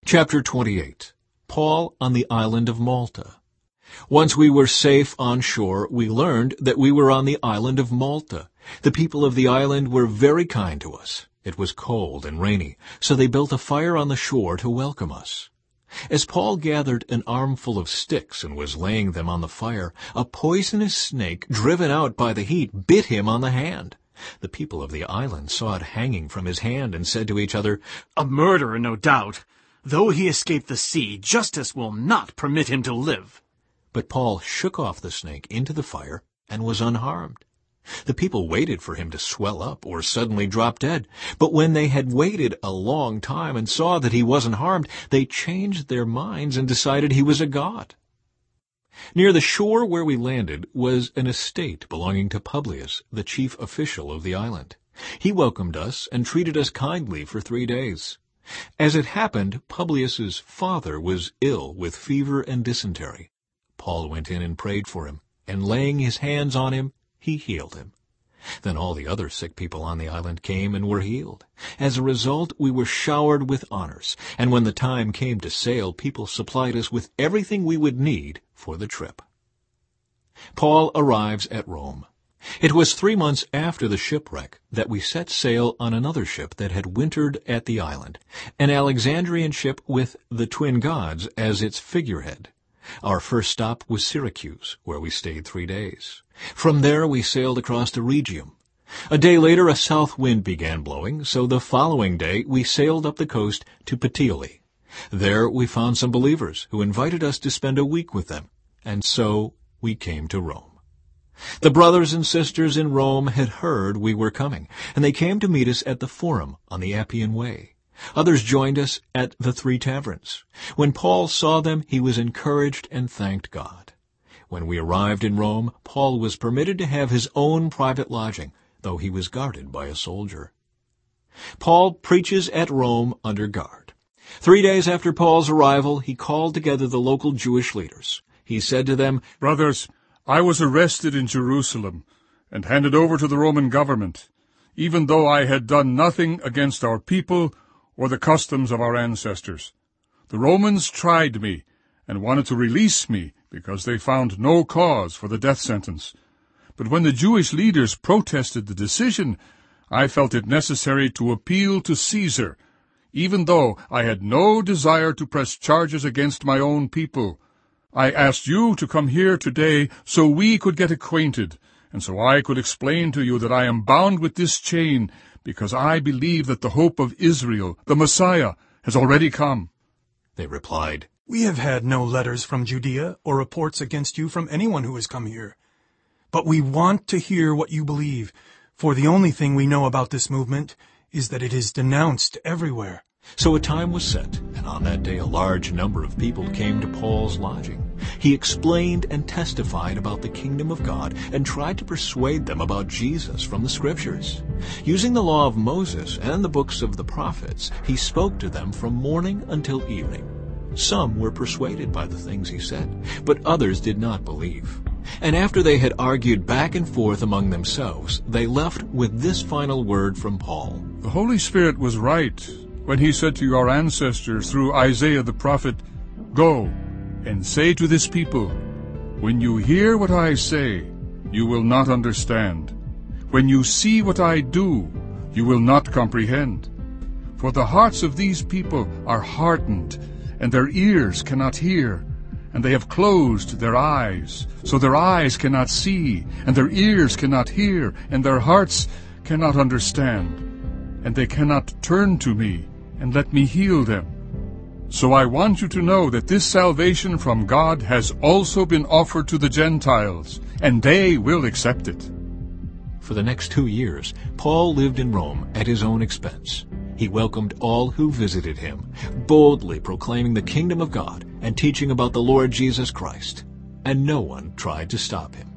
Chapter 28. Paul on the island of Malta. Once we were safe on shore, we learned that we were on the island of Malta. The people of the island were very kind to us. It was cold and rainy, so they built a fire on the shore to welcome us. As Paul gathered an armful of sticks and was laying them on the fire, a poisonous snake, driven out by the heat, bit him on the hand. The people of the island saw it hanging from his hand and said to each other, "A murderer, no doubt. Though he escaped the sea, justice will not permit him to live." But Paul shook off the snake into the fire and was unharmed. The people waited for him to swell up or suddenly drop dead. But when they had waited a long time and saw that he wasn't harmed, they changed their minds and decided he was a god. Near the shore where we landed was an estate belonging to Publius, the chief official of the island. He welcomed us and treated us kindly for 3 days. As it happened, Publius's father was ill with fever and dysentery. Paul went in and prayed for him, and laying his hands on him, he healed him. Then all the other sick people on the island came and were healed. As a result, we were showered with honors, and when the time came to sail, people supplied us with everything we would need for the trip. Paul arrives at Rome. It was 3 months after the shipwreck that we set sail on another ship that had wintered at the island, an Alexandrian ship with the twin gods as its figurehead. Our first stop was Syracuse, where we stayed 3 days. From there we sailed across to Rhegium. A day later a south wind began blowing, so the following day we sailed up the coast to Puteoli. There we found some believers who invited us to spend a week with them, and so we came to Rome. The brothers and sisters in Rome had heard we were coming, and they came to meet us at the Forum on the Appian Way. Others joined us at the 3 taverns. When Paul saw them, he was encouraged and thanked God. When we arrived in Rome, Paul was permitted to have his own private lodging, though he was guarded by a soldier. Paul preaches at Rome under guard. 3 days after Paul's arrival, he called together the local Jewish leaders. He said to them, "Brothers, I was arrested in Jerusalem and handed over to the Roman government, even though I had done nothing against our people or the customs of our ancestors. The Romans tried me and wanted to release me because they found no cause for the death sentence. But when the Jewish leaders protested the decision, I felt it necessary to appeal to Caesar, even though I had no desire to press charges against my own people. I asked you to come here today so we could get acquainted, and so I could explain to you that I am bound with this chain because I believe that the hope of Israel, the Messiah, has already come." They replied, "We have had no letters from Judea or reports against you from anyone who has come here. But we want to hear what you believe, for the only thing we know about this movement is that it is denounced everywhere." So a time was set, and on that day a large number of people came to Paul's lodging. He explained and testified about the kingdom of God and tried to persuade them about Jesus from the Scriptures. Using the law of Moses and the books of the prophets, he spoke to them from morning until evening. Some were persuaded by the things he said, but others did not believe. And after they had argued back and forth among themselves, they left with this final word from Paul. "The Holy Spirit was right when he said to your ancestors through Isaiah the prophet, 'Go and say to this people, when you hear what I say, you will not understand. When you see what I do, you will not comprehend. For the hearts of these people are hardened, and their ears cannot hear, and they have closed their eyes, so their eyes cannot see, and their ears cannot hear, and their hearts cannot understand, and they cannot turn to me and let me heal them.' So I want you to know that this salvation from God has also been offered to the Gentiles, and they will accept it." For the next 2 years, Paul lived in Rome at his own expense. He welcomed all who visited him, boldly proclaiming the kingdom of God and teaching about the Lord Jesus Christ, and no one tried to stop him.